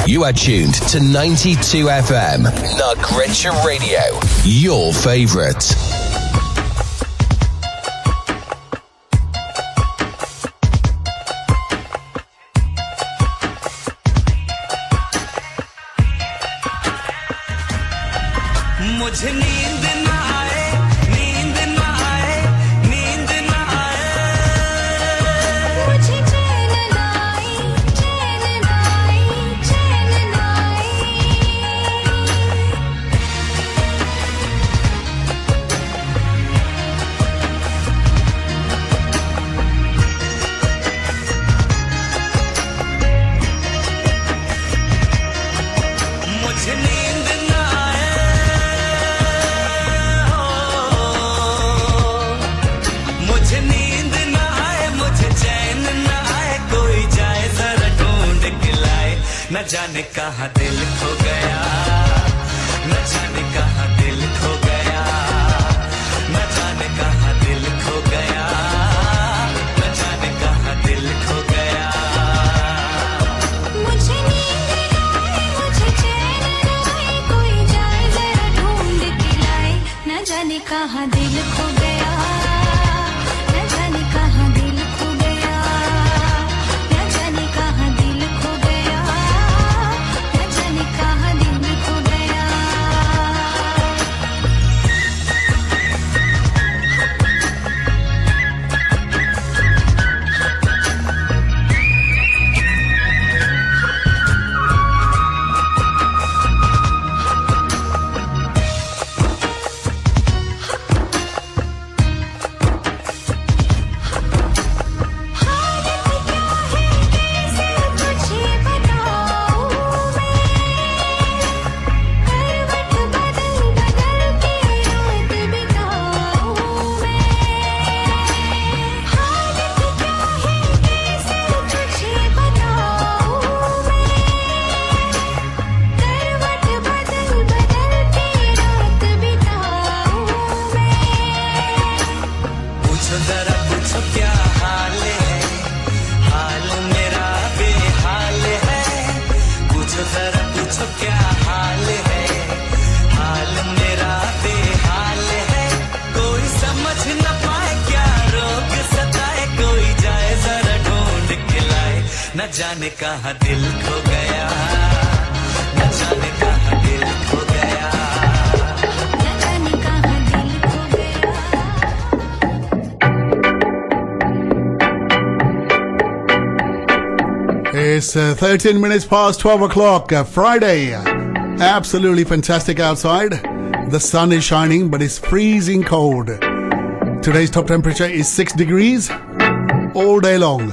You are tuned to 92 FM, Nagricha Radio, your favourite. मुझे नींद ना आए, नींद ना आए, नींद ना आए, मुझे चैन ना आए, चैन ना आए, चैन ना आए। मुझे नींद ना आए, मुझे नींद ना आए, मुझे चैन ना आए, कोई जाए जरा ढूंढ के लाए, न जाने कहाँ दिल खो गया, न जाने कहाँ दिल खो गया, न जाने कहाँ दिल खो गया, न जाने कहाँ दिल खो गया। मुझे नींद ना आए, मुझे चैन ना आए, कोई जाए जरा ढूंढ के लाए, न जाने कहाँ दिल खो गया, न जाने कहाँ दिल खो गया, न जाने कहाँ दिल खो गया, न जाने कहाँ दिल खो गया। पूछो जरा पूछो क्या हाल है, हाल मेरा बेहाल है, पूछो जरा पूछो क्या हाल है, हाल मेरा बेहाल है, कोई समझ न पाए क्या रोग सताए, कोई जाए जरा ढूंढ के लाए, न जाने कहाँ दिल खो गया, न जाने कहाँ दिल खो गया। न जाने कहाँ दिल खो गया। It's 13 minutes past 12 o'clock, Friday. Absolutely fantastic outside. The sun is shining, but it's freezing cold. Today's top temperature is 6 degrees all day long.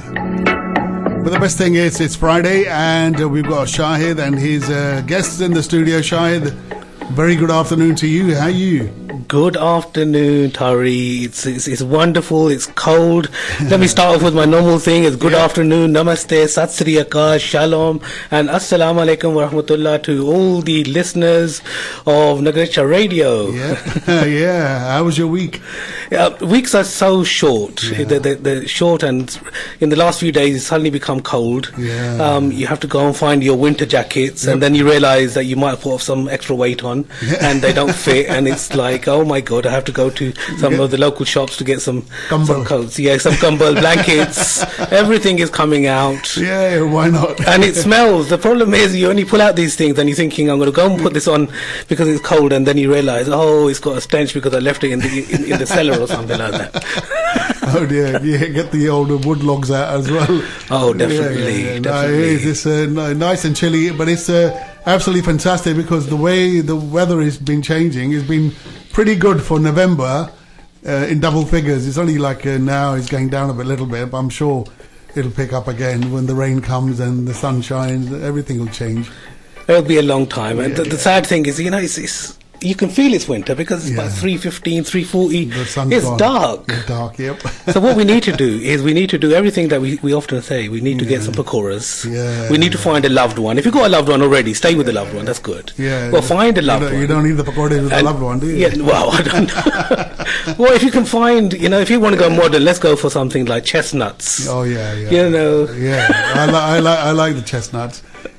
But the best thing is it's Friday and we've got Shahid and his guests in the studio. Shahid, very good afternoon to you. How are you? Good afternoon, Tari. It's wonderful. It's cold. Let me start off with my normal thing. It's good afternoon, namaste, sat sri akal, shalom, and assalamu alaikum wa rahmatullah to all the listeners of Nagricha Radio. Yeah, yeah. How was your week? Weeks are so short. They're short, and in the last few days, it's suddenly become cold. Yeah. You have to go and find your winter jackets, and then you realize that you might have put some extra weight on, and they don't fit, and it's like, oh my God, I have to go to some of the local shops to get some coats. Yeah, some Kambal blankets. Everything is coming out. Yeah, why not? And it smells. The problem is you only pull out these things and you're thinking, I'm going to go and put this on because it's cold, and then you realize, oh, it's got a stench because I left it in the cellar or something like that. Oh dear, yeah, get the old wood logs out as well. Oh, definitely. Yeah. Definitely. No, it's nice and chilly, but it's absolutely fantastic because the way the weather has been changing has been pretty good for November in double figures. It's only like now it's going down a little bit, but I'm sure it'll pick up again when the rain comes and the sun shines. Everything will change. It'll be a long time. And the sad thing is, it's you can feel it's winter because it's about 3:15, 3:40. The sun's it's gone. dark. It's dark, yep. So what we need to do is we need to do everything that we often say. We need to get some pakoras. Yeah. We need to find a loved one. If you've got a loved one already, stay with the loved one. That's good. Yeah. Well, find a loved one. You don't need the pakoras with a loved one, do you? Yeah, well, I don't know. Well, if you can find, if you want to go modern, let's go for something like chestnuts. Oh, yeah. You know. Yeah, I like the chestnuts.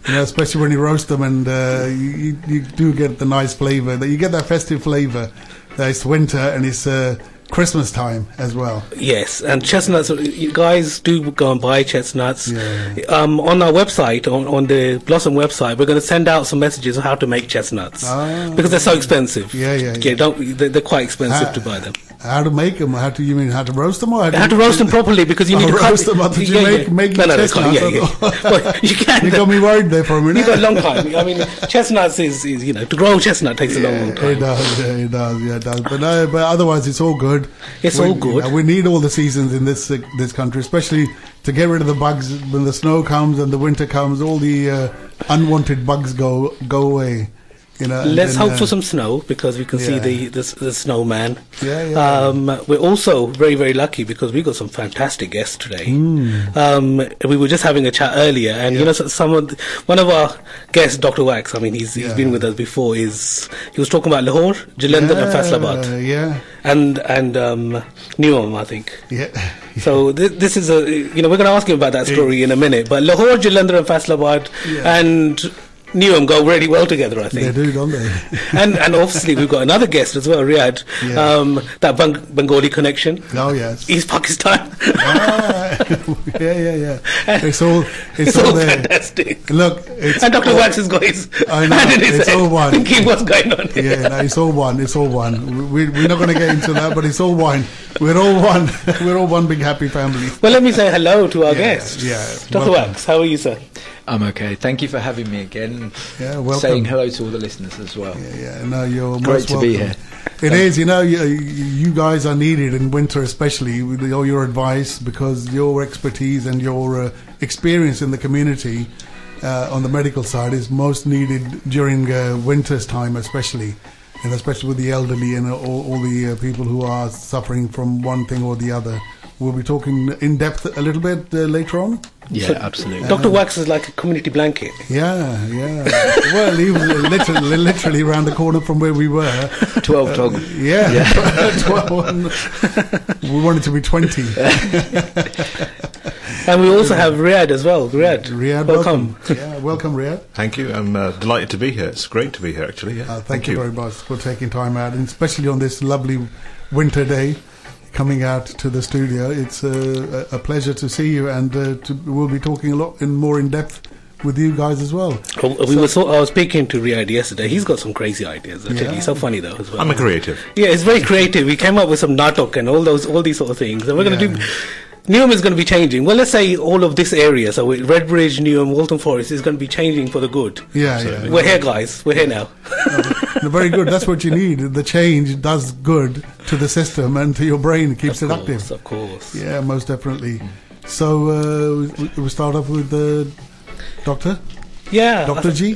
especially when you roast them, and you do get the nice flavour. You get that festive flavour. It's winter and it's Christmas time as well. Yes, and chestnuts. You guys do go and buy chestnuts. Yeah. On our website, on the Blossom website, we're going to send out some messages on how to make chestnuts because they're so expensive. They're quite expensive to buy them. How to make them? How to roast them? Or how to roast them properly, because you need to roast them. Did you make chestnuts? Well, you can. You got me worried there for a minute. You've got a long time. I mean, chestnuts is to grow a chestnut takes a long time. It does. But otherwise, it's all good. It's all good. We need all the seasons in this country, especially to get rid of the bugs when the snow comes and the winter comes. All the unwanted bugs go away. Let's hope for some snow, because we can see the snowman. Yeah. We're also very, very lucky because we got some fantastic guests today. We were just having a chat earlier, and one of our guests, Dr. Wax. I mean, he's been with us before. He was talking about Lahore, Jalandhar, and Faisalabad. And Newham, I think. Yeah. So this is we're going to ask him about that story in a minute. But Lahore, Jalandhar, and Faisalabad, and Newham go really well together, I think. They do, don't they? and obviously we've got another guest as well, Riyadh. That Bengali connection. Oh yes, East Pakistan. Yeah. It's all there. Fantastic. Look, and Dr. Wax has got his hand in his it's head, all one. thinking what's going on. It's all one. It's all one. We're not going to get into that, but it's all one. We're all one. We're all one big happy family. Well, let me say hello to our guest. Dr. Welcome. Wax, how are you, sir? I'm okay. Thank you for having me again. Welcome. Saying hello to all the listeners as well. No, you're great most to welcome. be here. It is. You guys are needed in winter, especially with all your advice, because your expertise and your experience in the community on the medical side is most needed during winter's time, especially. And especially with the elderly and all the people who are suffering from one thing or the other. We'll be talking in depth a little bit later on. Yeah, absolutely. Dr. Wax is like a community blanket. Yeah. Well, he was literally around the corner from where we were. 12 Tog. 12. We wanted to be 20. And we also have Riyadh as well. Riyadh, welcome. Welcome, Riyadh. Thank you. I'm delighted to be here. It's great to be here, actually. Thank you very much for taking time out, and especially on this lovely winter day, coming out to the studio. It's a pleasure to see you, and we'll be talking a lot more in depth with you guys as well. I was speaking to Riyadh yesterday. He's got some crazy ideas. He's so funny though as well. I'm a creative. Yeah, it's very creative. We came up with some natok and all these sort of things, and we're going to do. Newham is going to be changing. Well, let's say all of this area, so Redbridge, Newham, Waltham Forest, is going to be changing for the good. Yeah. We're here, guys. We're here now. Very good. That's what you need. The change does good to the system and to your brain. It keeps it active. Of course. Yeah, most definitely. So we start off with the doctor. Yeah, Dr. G.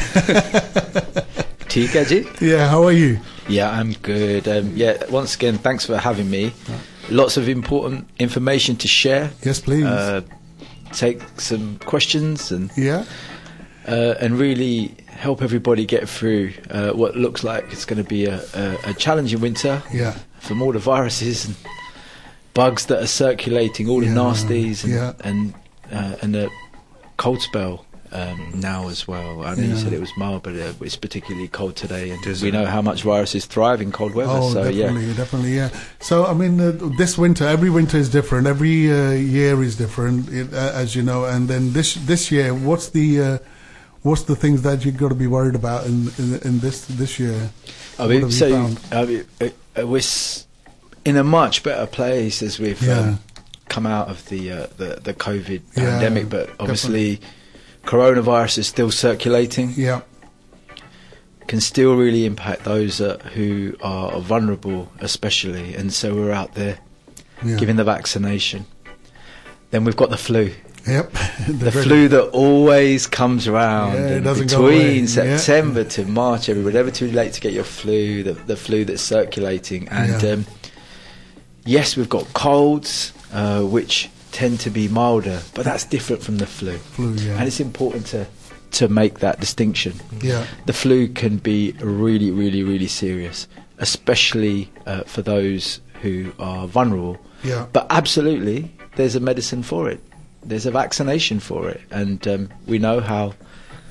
ठीक है जी. Yeah, how are you? Yeah, I'm good. Once again, thanks for having me. Lots of important information to share. Yes, please. Take some questions and really help everybody get through what looks like it's going to be a challenging winter. Yeah. From all the viruses and bugs that are circulating, all the nasties and the cold spell. Now as well. I know you said it was mild, but it's particularly cold today, and we know how much viruses thrive in cold weather. Oh, definitely, yeah. So, I mean, this winter, every winter is different. Every year is different, as you know. And then this year, what's the things that you've got to be worried about in this year? I mean, we're in a much better place as we've come out of the COVID pandemic, but obviously. Definitely. Coronavirus is still circulating. Yeah, can still really impact those who are vulnerable, especially, and so we're out there giving the vaccination. Then we've got the flu. Yep, the flu that always comes around between September to March. Everybody, never too late to get your flu. The flu that's circulating, and yes, we've got colds, which tend to be milder, but that's different from the flu. And it's important to make that distinction. The flu can be really, really, really serious, especially for those who are vulnerable. But absolutely, there's a medicine for it. There's a vaccination for it, and we know how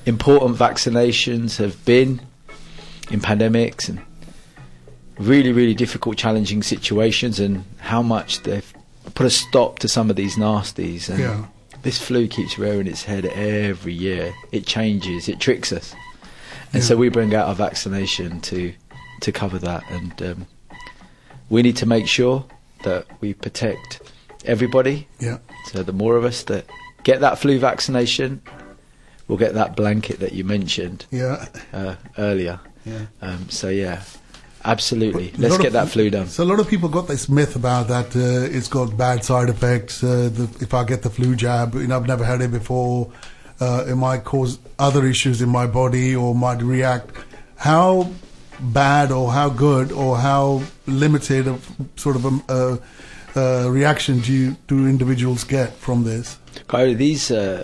important vaccinations have been in pandemics and really, really difficult, challenging situations, and how much they've put a stop to some of these nasties. And this flu keeps rearing its head every year. It changes, it tricks us. And so we bring out our vaccination to cover that. And we need to make sure that we protect everybody. Yeah. So the more of us that get that flu vaccination, we'll get that blanket that you mentioned earlier. Yeah. Absolutely. Let's get that flu done. So a lot of people got this myth about that it's got bad side effects. If I get the flu jab, I've never had it before. It might cause other issues in my body or might react. How bad or how good or how limited of sort of a reaction do individuals get from this? These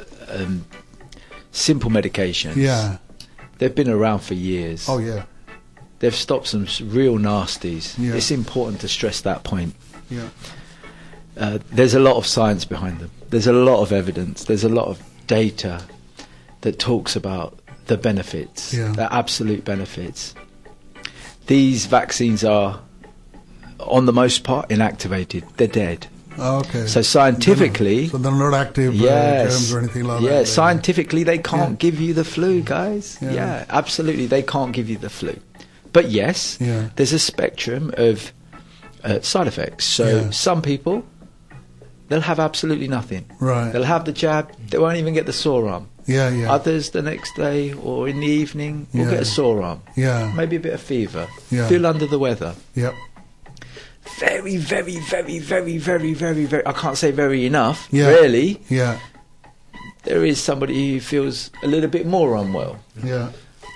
simple medications, they've been around for years. Oh, yeah. They've stopped some real nasties. Yeah. It's important to stress that point. Yeah. There's a lot of science behind them. There's a lot of evidence. There's a lot of data that talks about the benefits, the absolute benefits. These vaccines are, on the most part, inactivated. They're dead. Okay. So scientifically... So they're not active germs or anything like that? Yeah, scientifically they can't give you the flu, guys. Yeah, absolutely, they can't give you the flu. But yes, there's a spectrum of side effects. So some people, they'll have absolutely nothing. Right. They'll have the jab, they won't even get the sore arm. Yeah. Others the next day or in the evening will get a sore arm. Yeah. Maybe a bit of fever. Yeah. Feel under the weather. Yep. Very, very, very, very, very, very, very, I can't say very enough, really. Yeah. There is somebody who feels a little bit more unwell. Yeah.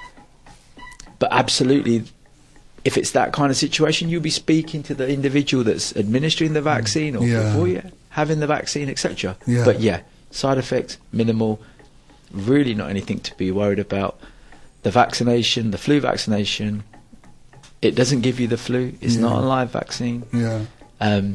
But absolutely, if it's that kind of situation, you'll be speaking to the individual that's administering the vaccine or before you having the vaccine, etc. Yeah. But side effects, minimal, really not anything to be worried about. The vaccination, the flu vaccination, it doesn't give you the flu. It's not a live vaccine. Yeah. And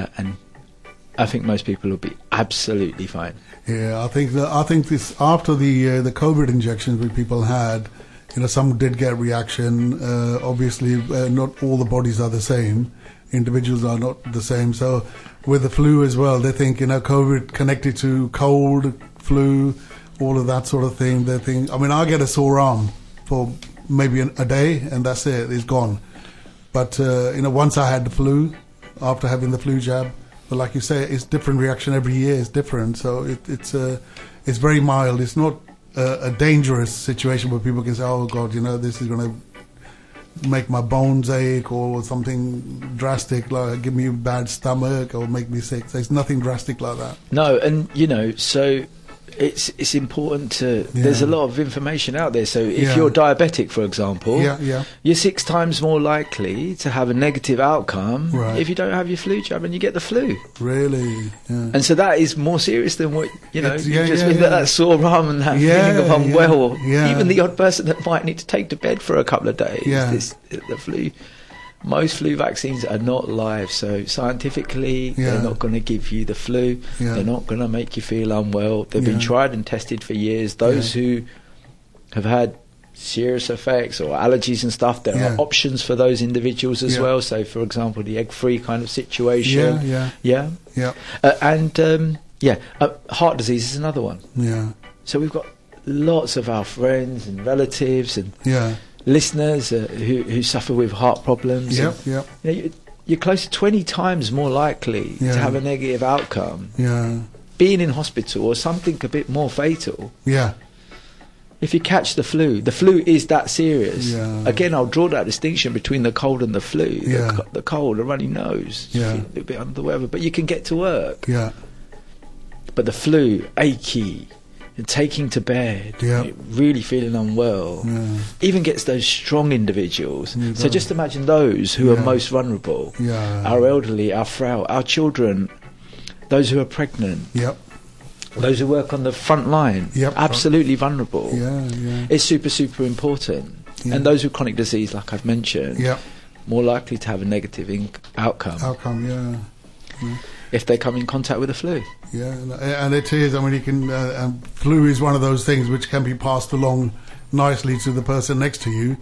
I think most people will be absolutely fine. Yeah, I think this after the COVID injections which people had, some did get reaction. Obviously, not all the bodies are the same. Individuals are not the same. So with the flu as well, they think COVID connected to cold, flu, all of that sort of thing. They think. I mean, I get a sore arm for maybe a day, and that's it. It's gone. But once I had the flu, after having the flu jab, but like you say, it's different reaction every year. It's different, so it's very mild. It's not a dangerous situation where people can say, "Oh God, this is going to make my bones ache or something drastic, like give me a bad stomach or make me sick." So it's nothing drastic like that. No, and so. It's important to. There's a lot of information out there. So if you're diabetic, for example, you're 6 times more likely to have a negative outcome if you don't have your flu jab and you get the flu. Really? Yeah. And so that is more serious than what that sore arm and that feeling of unwell. Yeah. Even the odd person that might need to take to bed for a couple of days. The flu. Most flu vaccines are not live, so scientifically they're not going to give you the flu. They're not going to make you feel unwell. They've been tried and tested for years. Those who have had serious effects or allergies and stuff, there are options for those individuals as well. So, for example, the egg-free kind of situation. Heart disease is another one. Yeah. So we've got lots of our friends and relatives and listeners who suffer with heart problems. You're close to 20 times more likely to have a negative outcome being in hospital or something a bit more fatal. If you catch the flu is that serious. Again, I'll draw that distinction between the cold and the flu. The cold, a runny nose, you feel a little bit under the weather, but you can get to work. But the flu, achy, and taking to bed, really feeling unwell, even gets those strong individuals. So just imagine those who are most vulnerable, our elderly, our frail, our children, those who are pregnant, those who work on the front line, absolutely vulnerable. It's super, super important. And those with chronic disease, like I've mentioned, more likely to have a negative outcome. if they come in contact with the flu. Yeah, and it is. I mean, you can. Flu is one of those things which can be passed along nicely to the person next to you.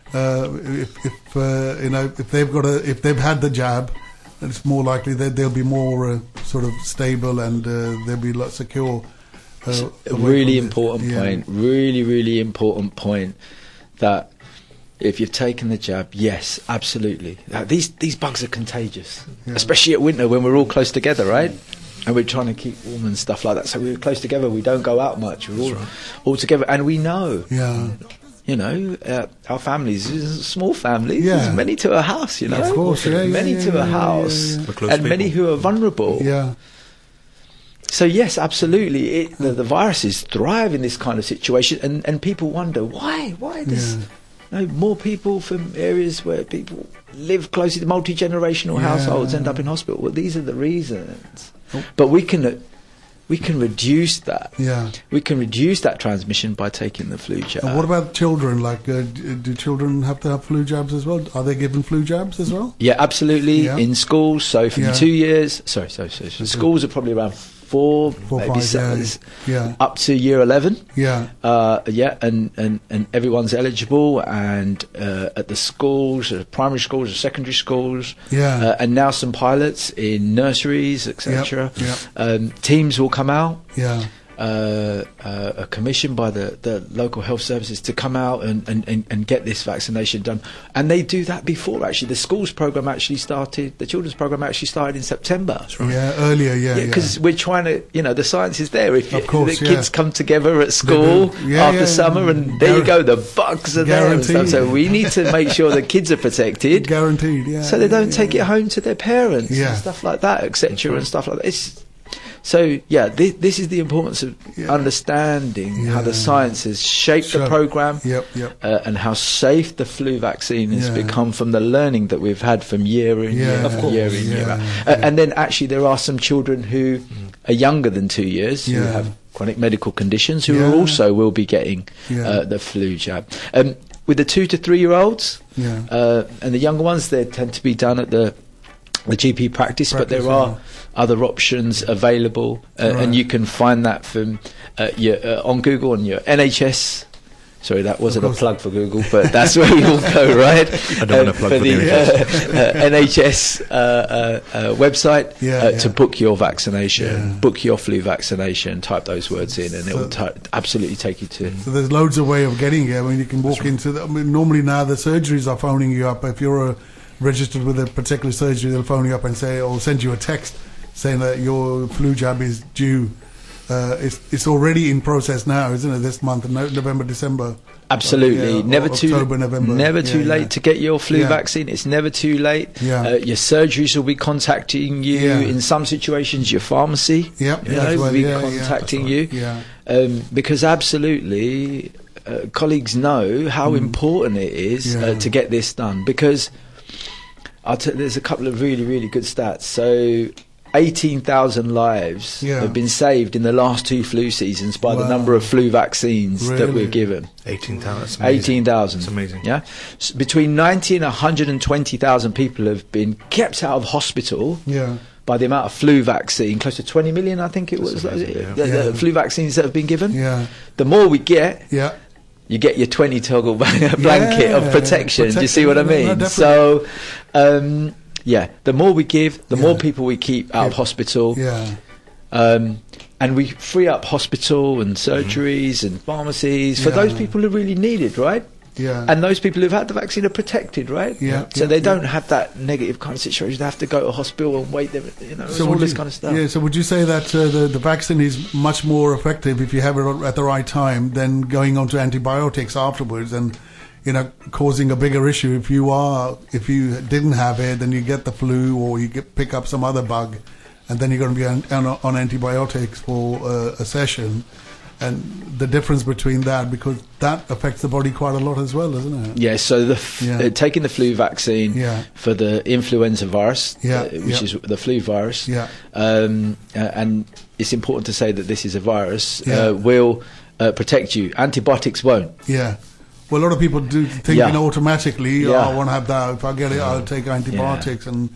If they've had the jab, it's more likely that they'll be more sort of stable and they'll be secure. A really important point. Really, really important point. That if you've taken the jab, yes, absolutely. These bugs are contagious, especially at winter when we're all close together, right? And we're trying to keep warm and stuff like that. So we're close together. We don't go out much. We're all together, and we know. Yeah. You know, our families is a small family. Yeah. There's many to a house. You know, of course, many to a house, and many who are vulnerable. Yeah. So yes, absolutely. The viruses thrive in this kind of situation, and people wonder why does more people from areas where people live closely to multi-generational households end up in hospital. Well, these are the reasons. But we can reduce that. Yeah. We can reduce that transmission by taking the flu jab. And what about children? Like, do children have to have flu jabs as well? Are they given flu jabs as well? Yeah, absolutely. Yeah. In schools, so from 2 years. Sorry. Schools are probably around 4, maybe 6, up to year 11. Yeah. And everyone's eligible, and at the schools, primary schools, secondary schools, and now some pilots in nurseries, etc. Teams will come out. Yeah. A commission by the local health services to come out and get this vaccination done, and they do that before actually the schools program actually started. The children's program actually started in September. That's right. Yeah, earlier. Because we're trying to, the science is there. If the kids come together at school after summer, and there you go, the bugs are there and stuff. So we need to make sure the kids are protected, guaranteed. Yeah. So they don't take it home to their parents and stuff like that, etc. and stuff like that. So, this is the importance of understanding how the science has shaped the program and how safe the flu vaccine has become from the learning that we've had from year in, year out. And then actually there are some children who are younger than 2 years who have chronic medical conditions who will be getting the flu jab. With the 2 to 3 year olds and the younger ones, they tend to be done at the GP practice, but there are other options available, and you can find that from on Google on your NHS. Sorry, that wasn't a plug for Google, but that's where you will go, right? I don't want to plug for the NHS website to book your vaccination, book your flu vaccination. Type those words in, and it will absolutely take you to. So there's loads of way of getting it. I mean, you can walk into. Normally now the surgeries are phoning you up if you're registered with a particular surgery. They'll phone you up and say, or send you a text saying that your flu jab is due. It's already in process now, isn't it? This month, November, December. Absolutely, October, November. Never too late to get your flu vaccine. It's never too late. Your surgeries will be contacting you. In some situations, your pharmacy will be contacting you. Because absolutely, colleagues know how important it is to get this done. Because there's a couple of really, really good stats. So 18,000 lives have been saved in the last 2 flu seasons by the number of flu vaccines that we're given. 18,000. 18,000. It's amazing. Yeah. So between 90 and 120,000 people have been kept out of hospital. By the amount of flu vaccine, close to 20 million, I think it was. The flu vaccines that have been given. The more we get. You get your 20 toggle blanket of protection. Do you see what I mean? No, so, the more we give, the more people we keep out of hospital. And we free up hospital and surgeries and pharmacies for those people who really need it, right? And those people who've had the vaccine are protected, right? So they don't have that negative kind of situation. They have to go to hospital and wait there, so all this kind of stuff. So would you say that the vaccine is much more effective if you have it at the right time than going on to antibiotics afterwards and, causing a bigger issue? If you didn't have it, then you get the flu or you pick up some other bug, and then you're going to be on antibiotics for a session. And the difference between that, because that affects the body quite a lot as well, doesn't it? Yeah, so taking the flu vaccine for the influenza virus, which is the flu virus, and it's important to say that this is a virus, will protect you. Antibiotics won't. Well, a lot of people do think automatically, I want to have that. If I get it, I'll take antibiotics. And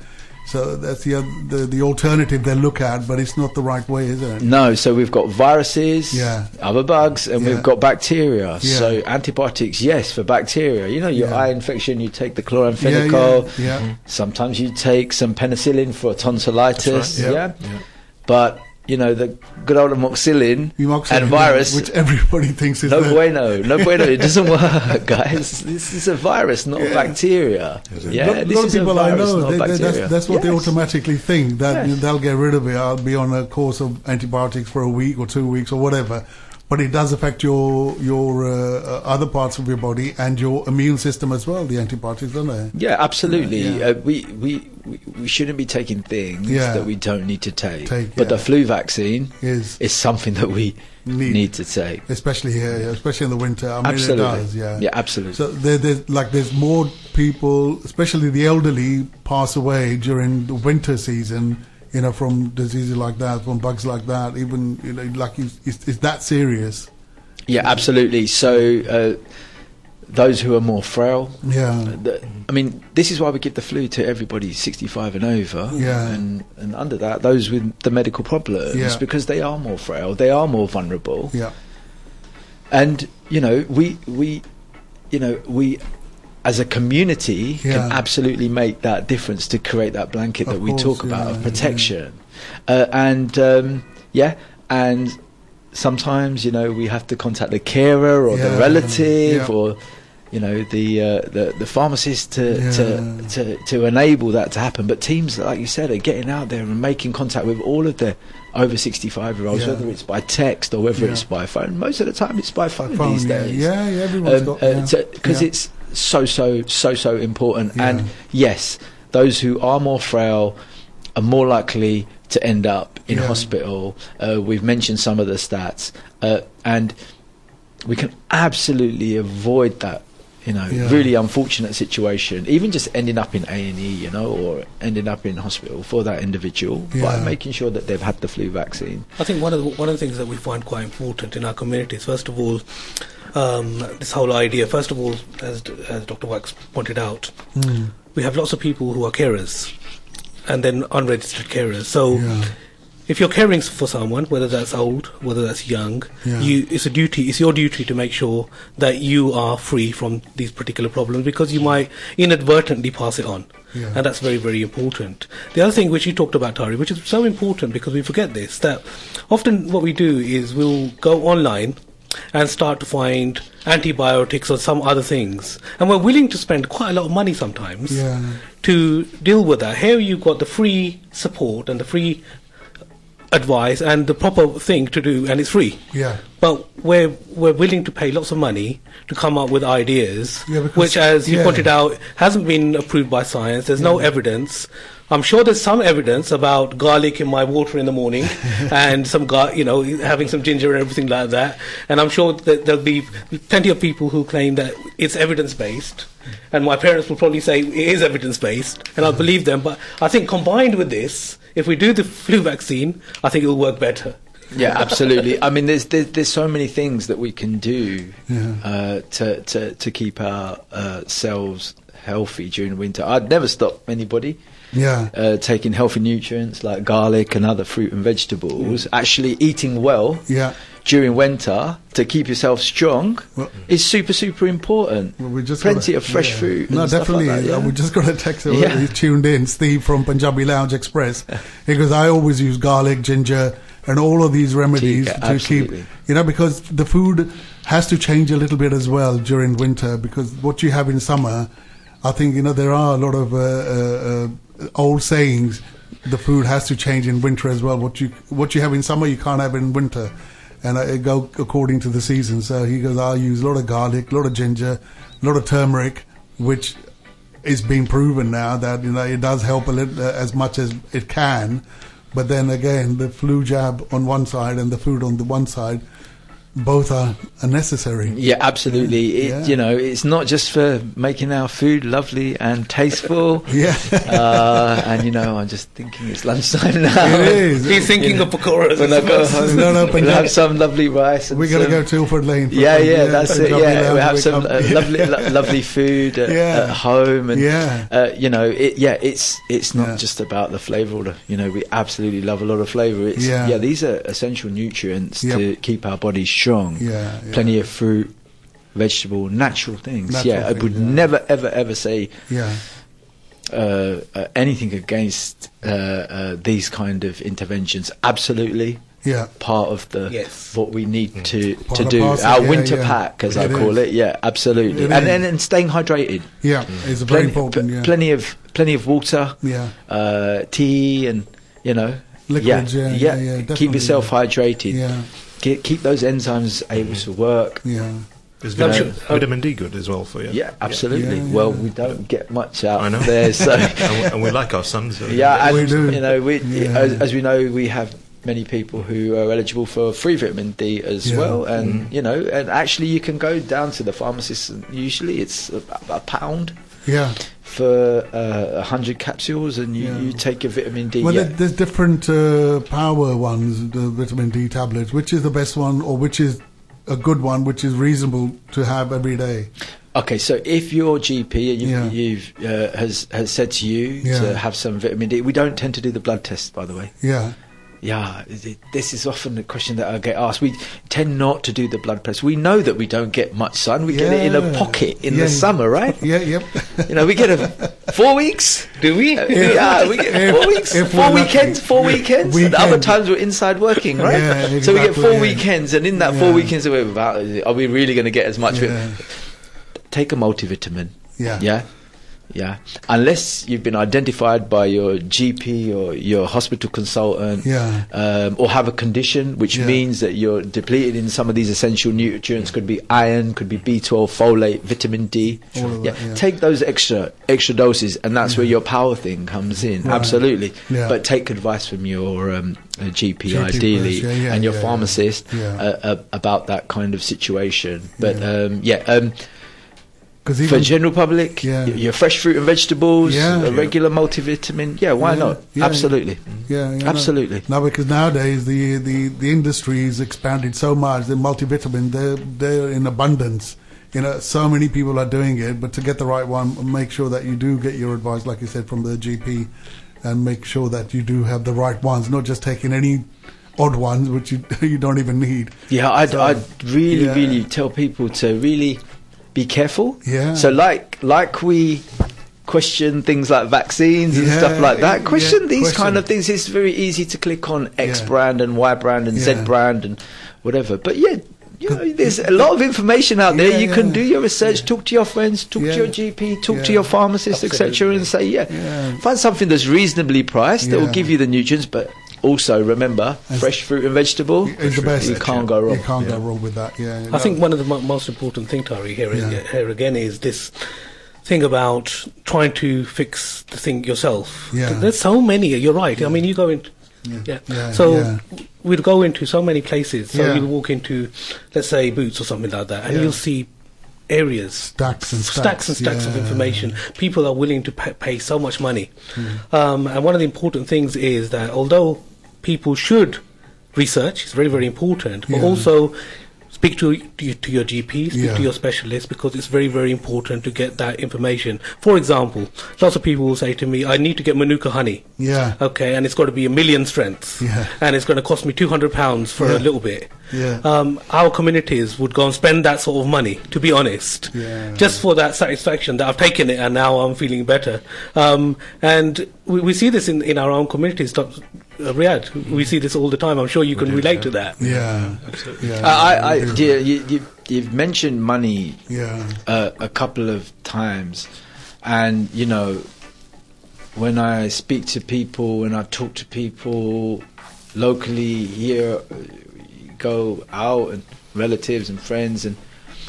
So that's the alternative they look at, but it's not the right way, is it? No, so we've got viruses, other bugs, and we've got bacteria. So antibiotics, yes, for bacteria. You know, your eye infection, you take the chloramphenicol. Sometimes you take some penicillin for tonsillitis. But you know, the good old amoxicillin and virus, which everybody thinks is no bueno. It doesn't work, guys. This is a virus, not bacteria. A lot of people I know, that's what they automatically think, that they'll get rid of it. I'll be on a course of antibiotics for a week or 2 weeks or whatever. But it does affect your other parts of your body and your immune system as well, the antibiotics, don't they? Yeah, absolutely. We shouldn't be taking things that we don't need to take. But the flu vaccine is something that we need to take. Especially here, especially in the winter. I mean, absolutely. It does, yeah, absolutely. So there's more people, especially the elderly, pass away during the winter season, you know, from diseases like that, from bugs like that, even, you know, like, is that serious? Yeah, absolutely. So those who are more frail, I mean, this is why we give the flu to everybody 65 and over, and under that, those with the medical problems, because they are more frail, they are more vulnerable. And, you know, we as a community can absolutely make that difference to create that blanket that we talk about of protection. And sometimes, you know, we have to contact the carer or the relative or, you know, the pharmacist to enable that to happen. But teams, like you said, are getting out there and making contact with all of the over 65-year-olds, whether it's by text or whether it's by phone. Most of the time it's by phone these days. Everyone's got because it's so important. And yes, those who are more frail are more likely to end up in hospital. We've mentioned some of the stats, and we can absolutely avoid that, you know, really unfortunate situation, even just ending up in A&E, you know, or ending up in hospital for that individual by making sure that they've had the flu vaccine. I think one of the things that we find quite important in our communities, first of all, this whole idea, first of all, as Dr. Wax pointed out, we have lots of people who are carers and then unregistered carers. So if you're caring for someone, whether that's old, whether that's young, it's your duty to make sure that you are free from these particular problems, because you might inadvertently pass it on. And that's very, very important. The other thing which you talked about, Tari, which is so important because we forget this, that often what we do is we'll go online and start to find antibiotics or some other things, and we're willing to spend quite a lot of money sometimes to deal with that. Here you've got the free support and the free advice and the proper thing to do, and it's free. But we're willing to pay lots of money to come up with ideas, which, as you pointed out, hasn't been approved by science. There's no evidence. I'm sure there's some evidence about garlic in my water in the morning and some having some ginger and everything like that. And I'm sure that there'll be plenty of people who claim that it's evidence-based. And my parents will probably say it is evidence-based, and I'll believe them. But I think combined with this, if we do the flu vaccine, I think it'll work better. Yeah, absolutely. I mean, there's so many things that we can do to keep ourselves healthy during winter. I'd never stop anybody taking healthy nutrients like garlic and other fruit and vegetables. Actually eating well during winter to keep yourself strong is super important. Well, we just plenty of fresh fruit. No, definitely. Like that, we just got a text. He's tuned in, Steve from Punjabi Lounge Express. He goes, I always use garlic, ginger, and all of these remedies to keep, you know, because the food has to change a little bit as well during winter, because what you have in summer, I think, you know, there are a lot of old sayings. The food has to change in winter as well. What you have in summer, you can't have in winter, and I go according to the season. So he goes, I use a lot of garlic, a lot of ginger, a lot of turmeric, which is being proven now that, you know, it does help a little, as much as it can. But then again, the flu jab on one side and the food on the one side, both are necessary. Yeah, absolutely. You know, it's not just for making our food lovely and tasteful. Yeah. And, you know, I'm just thinking it's lunchtime now. It is. He's thinking of pakoras. When I go home, we'll have some lovely rice. We're going to go to Ilford Lane. That's it. Yeah, we'll have some lovely food at home. And, you know, it's not just about the flavour. You know, we absolutely love a lot of flavour. These are essential nutrients to keep our bodies strong. Plenty of fruit, vegetable, natural things. I would never ever say anything against these kind of interventions. Absolutely. Part of what we need to do. Our winter pack, as I call it. Yeah, absolutely. And then staying hydrated. It's very important. Plenty of water. Tea, and you know, liquids. Keep yourself hydrated. Keep those enzymes able to work. Is vitamin D good as well for you? Yeah, absolutely. Well, we don't get much out there, so and we like our sun. So we do. You know, as we know, we have many people who are eligible for free vitamin D as well, and you know, and actually, you can go down to the pharmacist. And usually, it's a pound. For 100 capsules, and you take your vitamin D. Well, there's different power ones, the vitamin D tablets. Which is the best one, or which is a good one, which is reasonable to have every day? Okay, so if your GP has said to you to have some vitamin D, we don't tend to do the blood test, by the way. This is often the question that I get asked. We tend not to do the blood test. We know that we don't get much sun. We get it in a pocket in the summer, right? You know, we get 4 weeks. Do we? We get 4 weeks. 4 weekends. And other times we're inside working, right? Exactly, so we get 4 weekends, and in that 4 weekends, are we really going to get as much? Take a multivitamin. Unless you've been identified by your GP or your hospital consultant, or have a condition which means that you're depleted in some of these essential nutrients. Could be iron, could be B12, folate, vitamin D. Take those extra doses, and that's where your power thing comes in. Absolutely. But take advice from your GP ideally, and your pharmacist about that kind of situation. But for general public, your fresh fruit and vegetables, a regular multivitamin, why not? Absolutely. Absolutely. Now, because nowadays the industry is expanded so much, the multivitamin, they're in abundance. You know, so many people are doing it, but to get the right one, make sure that you do get your advice, like you said, from the GP, and make sure that you do have the right ones, not just taking any odd ones which you don't even need. I'd really tell people to really be careful. So like we question things like vaccines and stuff like that. Question these kind of things. It's very easy to click on X brand and Y brand and Z brand and whatever. But you know, there's a lot of information out there. You can do your research, talk to your friends, talk to your GP, talk to your pharmacist, etc., and say, find something that's reasonably priced that will give you the nutrients, but also remember, fresh fruit and vegetable is the best. You can't go wrong. You can't go wrong with that. I think one of the most important things, Tari, here again is this thing about trying to fix the thing yourself. There's so many. You're right. I mean, you go into we'd go into so many places. So you walk into, let's say, Boots or something like that, and you'll see areas, stacks of information. People are willing to pay so much money. And one of the important things is that although people should research, it's very, very important, but also speak to your GP, speak to your specialist, because it's very, very important to get that information. For example, lots of people will say to me, I need to get Manuka honey. Okay, and it's got to be 1 million strengths. And it's going to cost me £200 for a little bit. Our communities would go and spend that sort of money, to be honest, just for that satisfaction that I've taken it and now I'm feeling better. And we see this in our own communities. Riyadh, we see this all the time. I'm sure you can relate to that. Absolutely. You've mentioned money a couple of times, and you know, when I speak to people, when I talk to people locally here, go out and relatives and friends, and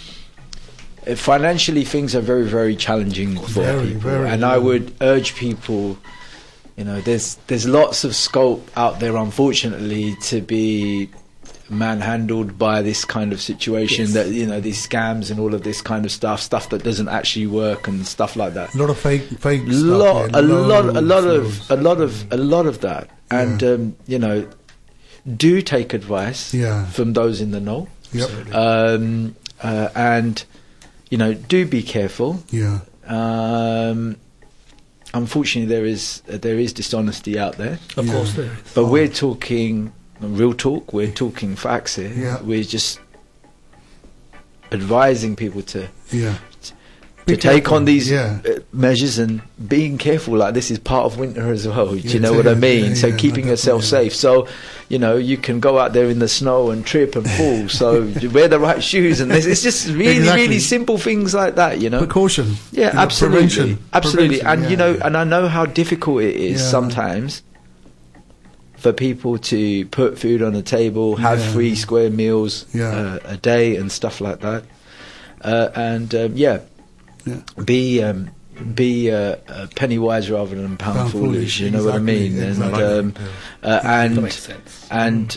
financially things are very, very challenging for people. And I would urge people, you know, there's lots of scope out there, unfortunately, to be manhandled by this kind of situation, that these scams and all of this kind of stuff that doesn't actually work and stuff like that. A lot of fake stuff. A lot of that. And do take advice from those in the know. Yep. And do be careful. Yeah. Unfortunately, there is dishonesty out there. Of course there is. But we're talking real talk. We're talking facts here. Yeah. We're just advising people to Be take careful. on these measures and being careful. Like, this is part of winter as well. Do you know it what I is. mean? Yeah, So yeah, keeping no, yourself definitely, safe. So you can go out there in the snow and trip and fall. So wear the right shoes, and it's just really really simple things like that. Precaution. Yeah, absolutely, absolutely. Prevention, And and I know how difficult it is sometimes for people to put food on the table, have 3 square meals a day and stuff like that. Be penny wise rather than pound foolish. You know what I mean? Exactly. That makes sense.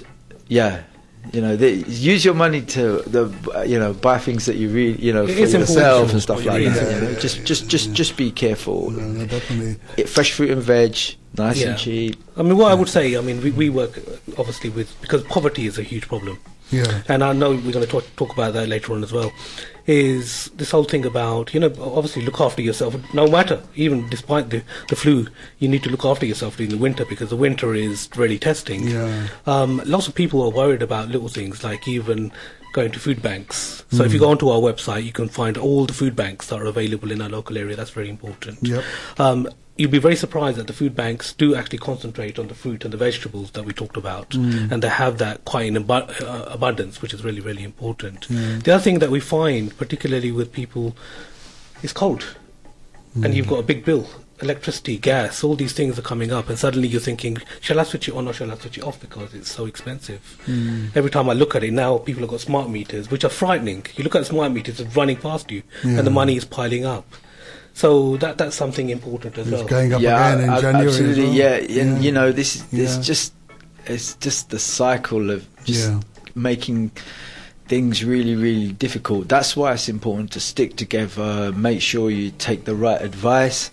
Use your money to buy things that you really for yourself and stuff like that. Just be careful. No, definitely. Fresh fruit and veg, nice and cheap. I mean, what I would say, we work obviously because poverty is a huge problem. Yeah. And I know we're going to talk about that later on as well, is this whole thing about, obviously look after yourself, no matter, even despite the flu, you need to look after yourself during the winter, because the winter is really testing. Yeah. Lots of people are worried about little things, like even going to food banks. So if you go onto our website, you can find all the food banks that are available in our local area. That's very important. Yep. You'd be very surprised that the food banks do actually concentrate on the fruit and the vegetables that we talked about, and they have that quite in abundance, which is really, really important. The other thing that we find, particularly with people, is cold, and you've got a big bill, electricity, gas, all these things are coming up, and suddenly you're thinking, shall I switch it on or shall I switch it off, because it's so expensive. Every time I look at it now, people have got smart meters, which are frightening. You look at smart meters, it's running past you, and the money is piling up. So that's something important as well. It's going up again in January. Absolutely, as well. And this it's just the cycle of just making things really, really difficult. That's why it's important to stick together. Make sure you take the right advice.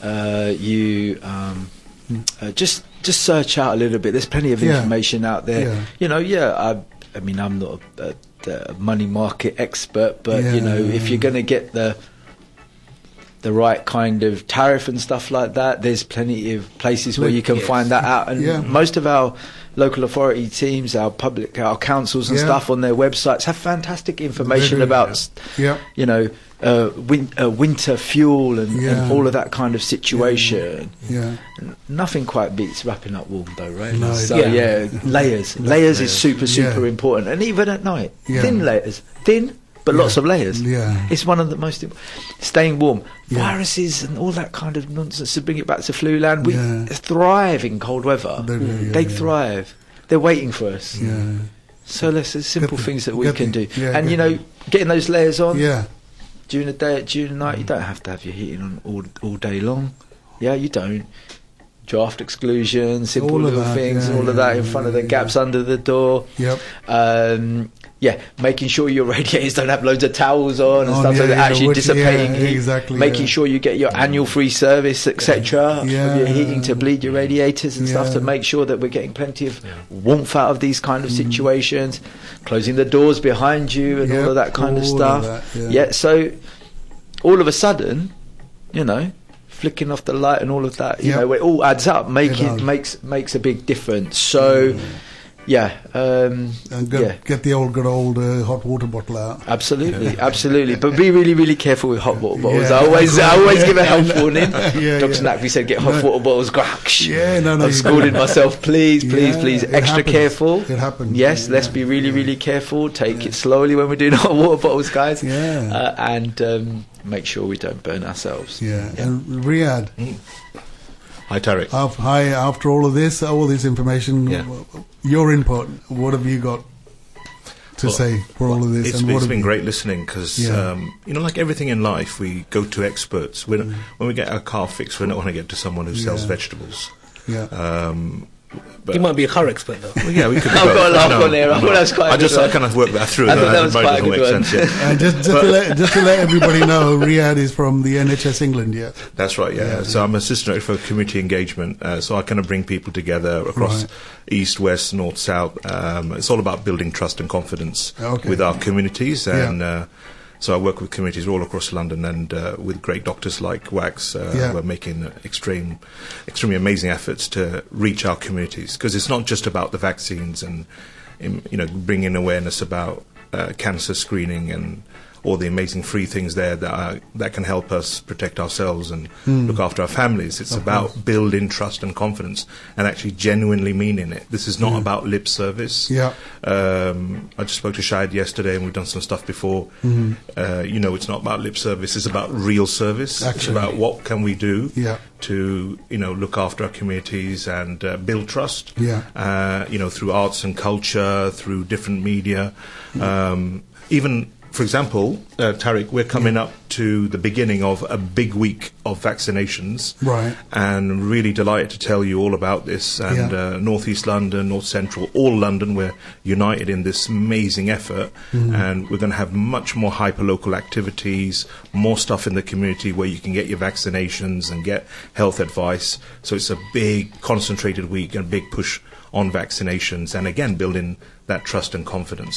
Just search out a little bit. There's plenty of information out there. I mean, I'm not a money market expert, but if you're going to get the right kind of tariff and stuff like that, there's plenty of places where you can find that out. And most of our local authority teams, our councils and stuff on their websites have fantastic information about winter fuel and all of that kind of situation. Nothing quite beats wrapping up warm though, right? No, so layers is super important, and even at night, thin layers, but lots of layers. It's one of the most staying warm. Viruses and all that kind of nonsense, to bring it back to flu land, we thrive in cold weather. They thrive. They're waiting for us. So there's simple things that we can do. And getting those layers on during the day, during the night, you don't have to have your heating on all day long. You don't. Draft exclusion, simple little things, all of that in front of the gaps under the door. Making sure your radiators don't have loads of towels on and stuff, so they're actually dissipating heat. Making sure you get your annual free service, etc. of your heating to bleed your radiators and stuff, to make sure that we're getting plenty of warmth out of these kind of situations. Closing the doors behind you and all of that kind of stuff. So all of a sudden, flicking off the light and all of that, it all adds up, makes a big difference. So and get the good old hot water bottle out. Absolutely, but be really, really careful with hot water bottles. I always give a health warning. Dr. Snack, we said get hot water bottles. I've scolded myself. Please, extra careful. It happens. Yes, let's be really, really careful. Take it slowly when we're doing hot water bottles, guys. And make sure we don't burn ourselves. And Riyadh. Hi, Tariq. Hi, after all this information, your input, what have you got to say for all of this? It's been great listening, because, like everything in life, we go to experts. When we get our car fixed, we don't want to get to someone who sells vegetables. He might be a car expert, though. Well, yeah, we could. I've got a laugh on there. I thought that was quite. I kind of worked that through. I thought that was quite a good one. Just to let everybody know, Riyadh is from the NHS England. Yeah, that's right. Yeah. So I'm assistant director for community engagement. So I kind of bring people together across east, west, north, south. It's all about building trust and confidence with our communities, and so I work with communities all across London, and with great doctors like Wax, we're making extremely amazing efforts to reach our communities, because it's not just about the vaccines and bringing awareness about cancer screening and all the amazing free things there that can help us protect ourselves and look after our families. It's about building trust and confidence and actually genuinely meaning it. This is not about lip service. Yeah. I just spoke to Shahid yesterday, and we've done some stuff before. It's not about lip service. It's about real service. Actually. It's about what can we do to look after our communities and build trust. Through arts and culture, through different media, even. For example, Tariq, we're coming up to the beginning of a big week of vaccinations. Right. And really delighted to tell you all about this. And North East London, North Central, all London, we're united in this amazing effort. And we're going to have much more hyper-local activities, more stuff in the community where you can get your vaccinations and get health advice. So it's a big, concentrated week and a big push on vaccinations, and again building that trust and confidence.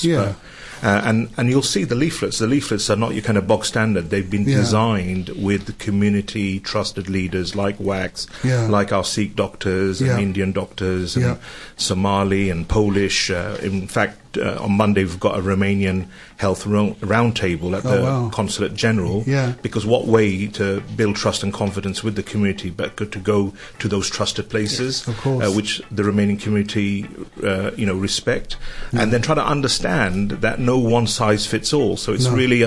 And you'll see the leaflets. The leaflets are not your kind of bog standard. They've been designed with community trusted leaders like Wax, like our Sikh doctors and Indian doctors and Somali and Polish. In fact, on Monday we've got a Romanian health roundtable at the Consulate General, because what way to build trust and confidence with the community but to go to those trusted places, which the Romanian community respect, and then try to understand that no one size fits all. So it's really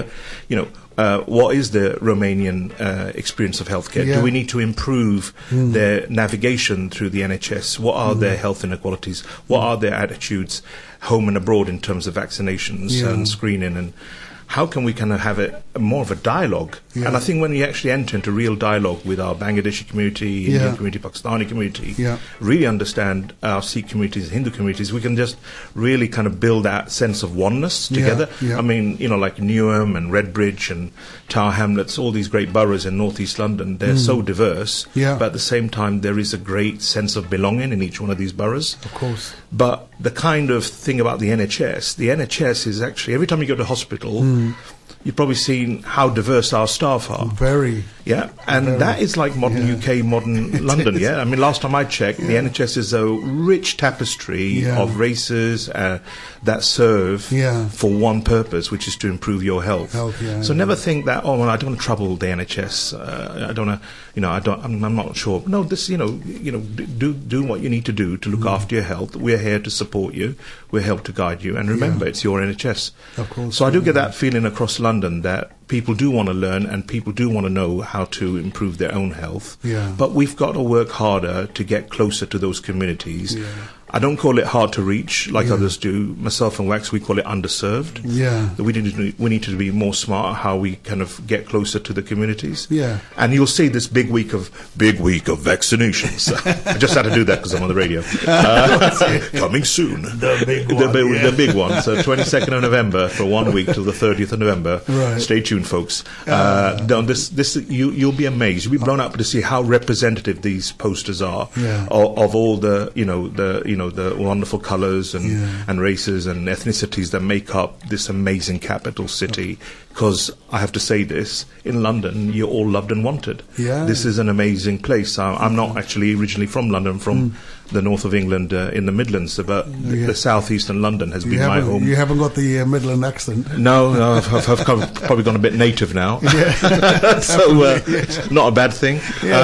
what is the Romanian experience of healthcare? Do we need to improve their navigation through the NHS? What are their health inequalities? What are their attitudes home and abroad in terms of vaccinations and screening? And how can we kind of have more of a dialogue? And I think when we actually enter into real dialogue with our Bangladeshi community, Indian community, Pakistani community, really understand our Sikh communities, Hindu communities, we can just really kind of build that sense of oneness together. I mean, like Newham and Redbridge and Tower Hamlets, all these great boroughs in North East London, they're so diverse, but at the same time there is a great sense of belonging in each one of these boroughs. Of course. But the kind of thing about the NHS is actually, every time you go to hospital, you've probably seen how diverse our staff are. Very. Yeah, and that is like modern UK, modern London, I mean, last time I checked, the NHS is a rich tapestry of races that serve for one purpose, which is to improve your health. So never think that, I don't want to trouble the NHS, I don't want to, I'm not sure. No, this, do what you need to do to look after your health. We're here to support you. We're here to guide you. And remember, it's your NHS. Of course. So I do get that feeling across London that people do want to learn and people do want to know how to improve their own health. But we've got to work harder to get closer to those communities. I don't call it hard to reach like others do. Myself and Wax, we call it underserved. We need to be more smart how we kind of get closer to the communities. And you'll see this big week of vaccinations. I just had to do that because I'm on the radio. Coming soon. The big one. So 22nd of November for 1 week till the 30th of November. Stay tuned, folks. You'll be amazed. You'll be blown up to see how representative these posters are of all the the wonderful colours and races and ethnicities that make up this amazing capital city. Because I have to say this, in London, you're all loved and wanted. This is an amazing place. I'm not actually originally from London, from the north of England, in the Midlands, but the southeastern London has been my home. You haven't got the Midland accent. No, I've probably gone a bit native now. So, not a bad thing.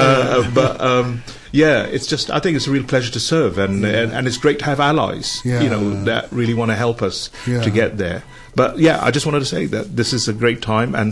It's just, I think it's a real pleasure to serve, and it's great to have allies, that really want to help us to get there. But I just wanted to say that this is a great time, and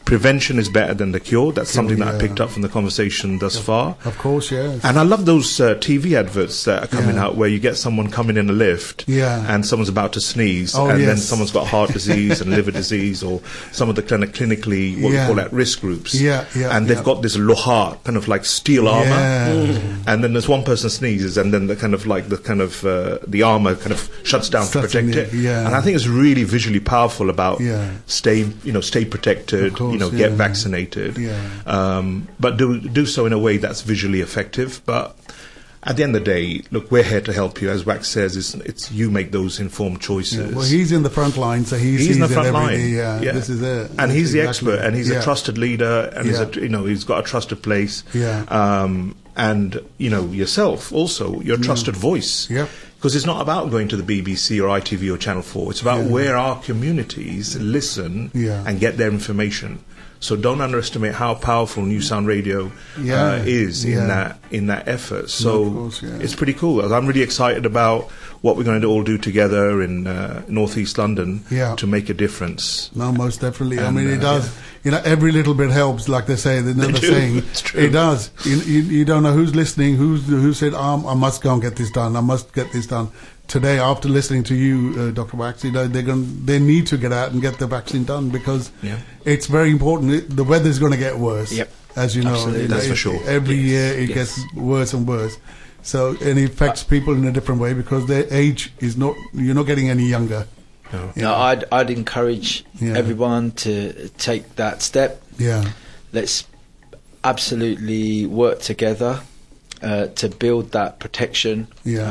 prevention is better than the cure. That's something that I picked up from the conversation thus far. Of course, yes. And I love those TV adverts that are coming out where you get someone coming in a lift and someone's about to sneeze then someone's got heart disease and liver disease or some of the kind of clinically what we call at-risk groups. And they've got this lohar, kind of like steel armor. And then there's one person sneezes and then the armor kind of shuts down to protect it. And I think it's really visually powerful about stay protected, get vaccinated, but do so in a way that's visually effective. But at the end of the day, look, we're here to help you. As Wax says, it's you make those informed choices. Well, he's in the front line, so he's in the front line. This is it. And he's the expert, and he's a trusted leader, and he's got a trusted place. And yourself also, you're a trusted voice. Because it's not about going to the BBC or ITV or Channel 4. It's about where our communities listen and get their information. So don't underestimate how powerful New Sound Radio is in that effort. So it's pretty cool. I'm really excited about what we're going to all do together in northeast London to make a difference. No, most definitely. And, I mean, it does. Every little bit helps, like they say. They're never saying it does. You don't know who's listening, who said, I must go and get this done. I must get this done. Today, after listening to you, Dr. Wax, they need to get out and get the vaccine done because it's very important. The weather's going to get worse, as you know. Absolutely, that's for sure. Every year it gets worse and worse. So, and it affects people in a different way because their age is not. You're not getting any younger. No, I'd encourage everyone to take that step. Let's absolutely work together to build that protection.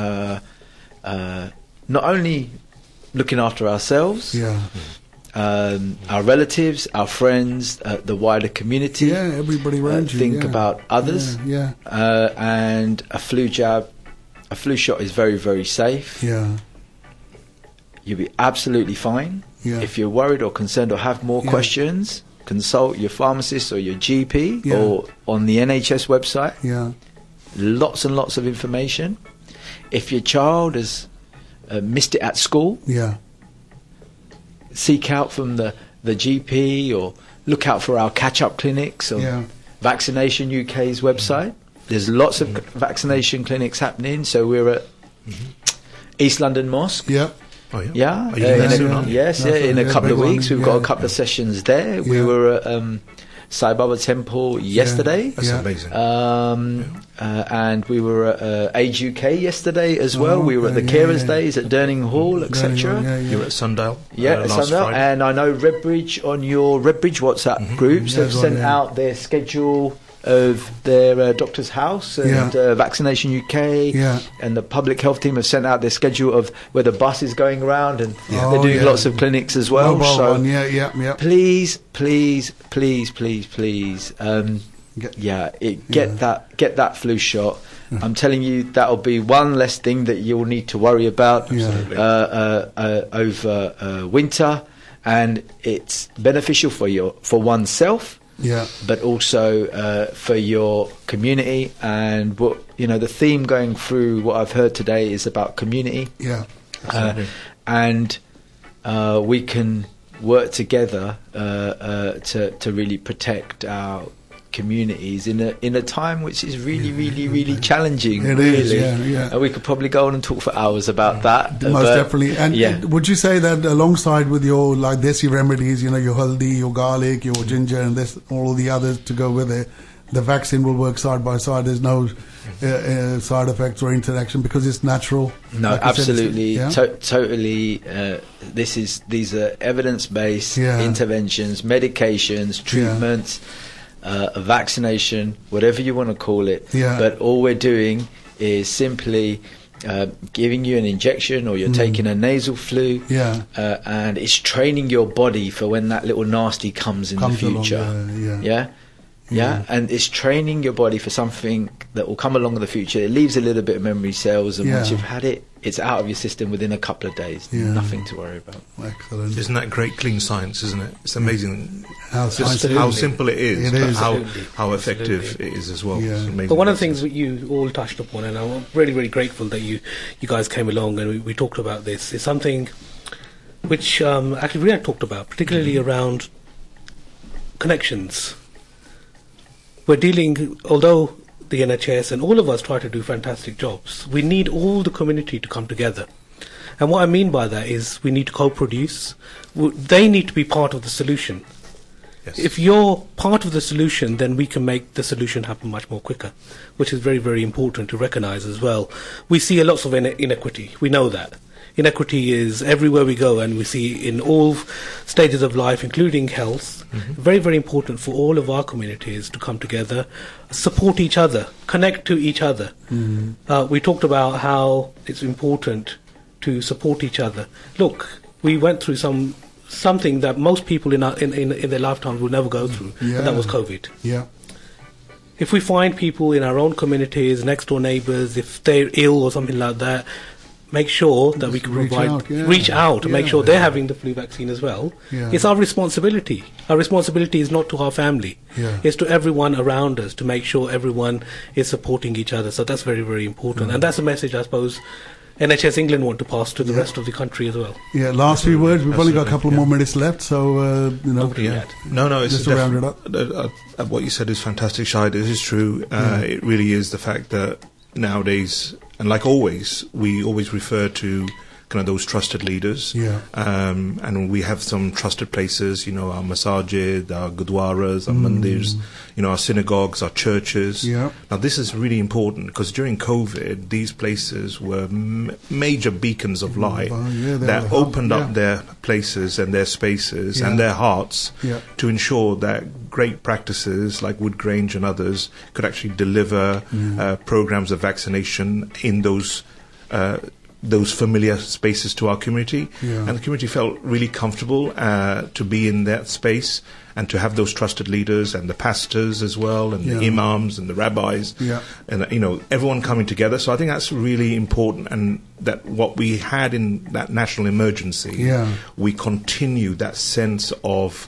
Not only looking after ourselves, our relatives, our friends, the wider community. Everybody around you. Think about others. And a flu shot is very, very safe. You'll be absolutely fine. If you're worried or concerned or have more questions, consult your pharmacist or your GP or on the NHS website. Lots and lots of information. If your child has missed it at school, seek out from the GP or look out for our catch-up clinics on Vaccination UK's website. There's lots of vaccination clinics happening. So we're at East London Mosque. Oh, yeah. Are you there soon, aren't you? Yes, in a couple of weeks. We've got a couple of sessions there. We were at Sai Baba Temple yesterday. That's amazing. And we were at Age UK yesterday as well. We were at the Carers Days at Durning Hall, etc. You were at Sundial. At Sundial. Friday. And I know Redbridge on your Redbridge WhatsApp groups have sent out their schedule of their Doctor's House and Vaccination UK and the public health team have sent out their schedule of where the bus is going around and they're doing lots of clinics as well. Please, get that flu shot. I'm telling you, that'll be one less thing that you'll need to worry about over winter, and it's beneficial for oneself. But also for your community, and the theme going through what I've heard today is about community. And we can work together to really protect our communities in a time which is really challenging. It really. is, And we could probably go on and talk for hours about that. Most definitely. And would you say that alongside with your like desi remedies, your haldi, your garlic, your ginger, and all the others to go with it, the vaccine will work side by side? There's no side effects or interaction because it's natural. No, like absolutely, totally. These are evidence-based interventions, medications, treatments. A vaccination, whatever you want to call it, but all we're doing is simply giving you an injection, or you're taking a nasal flu, and it's training your body for when that little nasty comes in the future. And it's training your body for something that will come along in the future. It leaves a little bit of memory cells, and once you've had it, it's out of your system within a couple of days. Nothing to worry about. Excellent. Isn't that great, clean science, isn't it? It's amazing how simple it is, but how effective it is as well. But one of the things that you all touched upon, and I'm really grateful that you guys came along and we talked about this, is something which actually we had talked about, particularly around connections. We're dealing, although the NHS and all of us try to do fantastic jobs, we need all the community to come together. And what I mean by that is we need to co-produce. They need to be part of the solution. Yes. If you're part of the solution, then we can make the solution happen much more quicker, which is very, very important to recognise as well. We see a lot of inequity. We know that. Inequity is everywhere we go, and we see in all stages of life, including health. Very, very important for all of our communities to come together, support each other, connect to each other. We talked about how it's important to support each other. Look, we went through something that most people in their lifetimes will never go through, and that was COVID. Yeah. If we find people in our own communities, next door neighbours, if they're ill or something like that, make sure that we can reach out and make sure they're having the flu vaccine as well. It's our responsibility. Our responsibility is not to our family. It's to everyone around us to make sure everyone is supporting each other. So that's very, very important. And that's a message, I suppose, NHS England want to pass to the rest of the country as well. Yeah, last few words. We've only got a couple more minutes left, so, No, it's just to round it up. What you said is fantastic, Shahid. This is true. It really is the fact that nowadays, and like always, we always refer to kind of those trusted leaders. And we have some trusted places, our masajid, our gurdwaras, our mandirs, our synagogues, our churches. Now, this is really important because during COVID, these places were major beacons of light that opened up their places and their spaces and their hearts to ensure that great practices like Wood Grange and others could actually deliver programs of vaccination in those familiar spaces to our community. And the community felt really comfortable to be in that space and to have those trusted leaders and the pastors as well and the imams and the rabbis and everyone coming together. So I think that's really important, and that what we had in that national emergency, we continue that sense of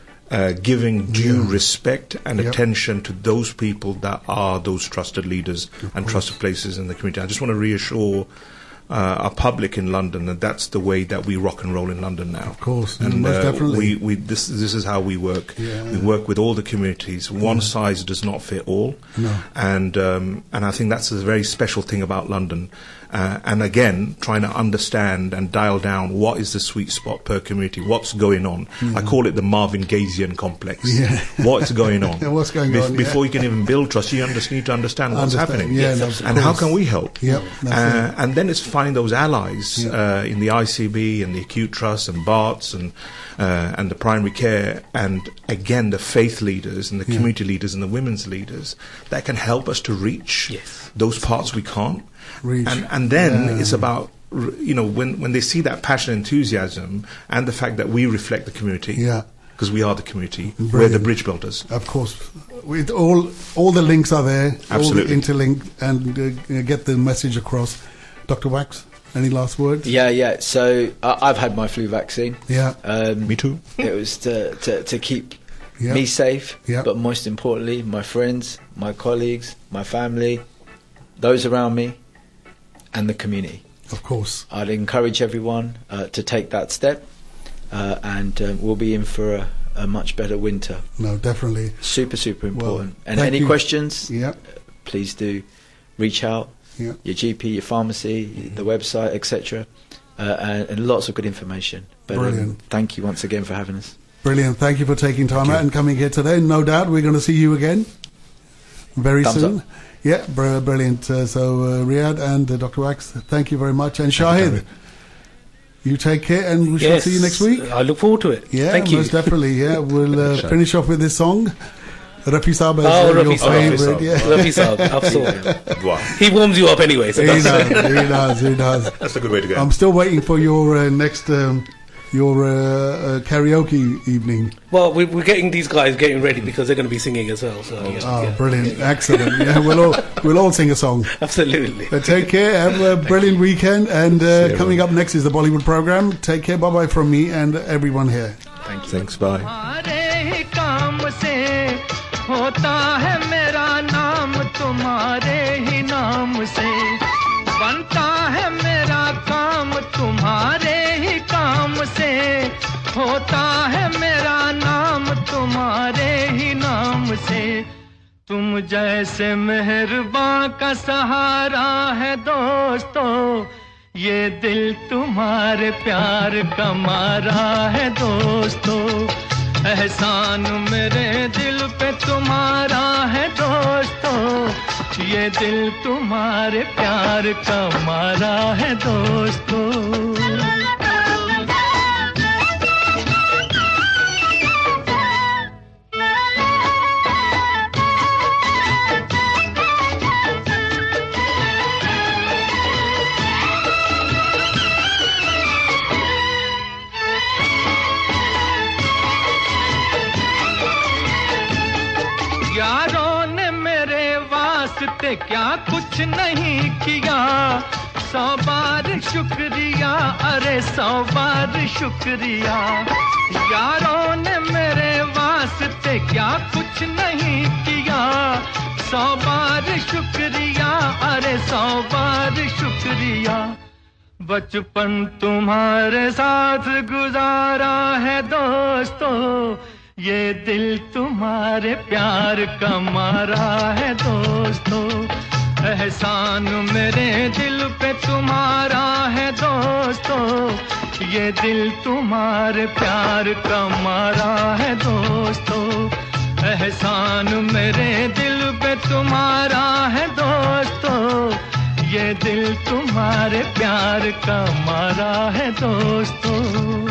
giving due respect and attention to those people that are those trusted leaders and trusted places in the community. I just want to reassure our public in London that that's the way that we rock and roll in London now. Of course, and most definitely. This is how we work. We work with all the communities. One size does not fit all. And I think that's a very special thing about London. And again, trying to understand and dial down what is the sweet spot per community, what's going on. I call it the Marvin Gayean complex. What's going on? What's going on? Before you can even build trust, you need to understand what's happening. And how can we help? And then it's finding those allies in the ICB and the Acute Trust and BARTS and the primary care, and again the faith leaders and the community leaders and the women's leaders that can help us to reach those parts we can't. And then it's about, when they see that passion and enthusiasm and the fact that we reflect the community, because we are the community, we're the bridge builders. Of course. With all the links are there, absolutely, all the interlinked, and get the message across. Dr. Wax, any last words? So I've had my flu vaccine. Me too. It was to keep me safe, but most importantly, my friends, my colleagues, my family, those around me, and the community. Of course. I'd encourage everyone to take that step, and we'll be in for a much better winter. No, definitely. Super important. And any questions, please do reach out. Your GP, your pharmacy, the website, etc. And lots of good information. But brilliant. Thank you once again for having us. Brilliant. Thank you for taking time out and coming here today. No doubt we're going to see you again very soon. Up. Brilliant. So Riyadh and Dr. Wax, thank you very much. And Shahid, you take care, and we shall see you next week. I look forward to it. Thank you. Most definitely. We'll finish off with this song. Rafi Saab is your favorite. Rafi Saab, absolutely. Wow. He warms you up anyway. So he does. That's a good way to go. I'm still waiting for your next karaoke evening. Well, we're getting these guys getting ready because they're going to be singing as well. So brilliant, excellent. We'll all sing a song. Absolutely. Take care. Have a brilliant weekend. And coming up next is the Bollywood program. Take care. Bye bye from me and everyone here. Thank you. Thanks. Bye. होता है मेरा नाम तुम्हारे ही नाम से बनता है मेरा काम तुम्हारे ही काम से होता है मेरा नाम तुम्हारे से तुम जैसे मेहरबान का सहारा है दोस्तों ये दिल तुम्हारे प्यार का मारा है दोस्तों एहसान मेरे दिल पे तुम्हारा है दोस्तों ये दिल तुम्हारे प्यार का मारा है दोस्तों क्या कुछ नहीं किया 100 बार शुक्रिया अरे 100 बार शुक्रिया यारों ने मेरे वास्ते क्या कुछ नहीं किया 100 बार शुक्रिया अरे 100 बार शुक्रिया बचपन तुम्हारे साथ गुजारा है दोस्तों ये दिल तुम्हारे प्यार का मारा है दोस्तों एहसान मेरे दिल पे तुम्हारा है दोस्तों ये दिल तुम्हारे प्यार का मारा है दोस्तों एहसान मेरे दिल पे तुम्हारा है दोस्तों ये दिल तुम्हारे प्यार का मारा है दोस्तों